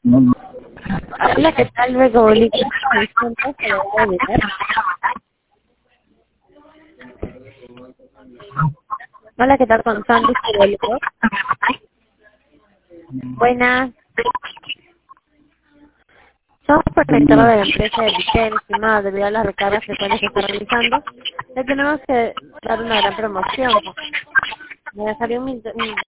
Hola, ¿qué tal? Luego, hola, ¿qué tal con Sandy? Buenas. Somos proyectores de la empresa de Vitel, estimado, debido a las recargas frecuentes que está realizando. Le tenemos que dar una gran promoción. Me dejaría un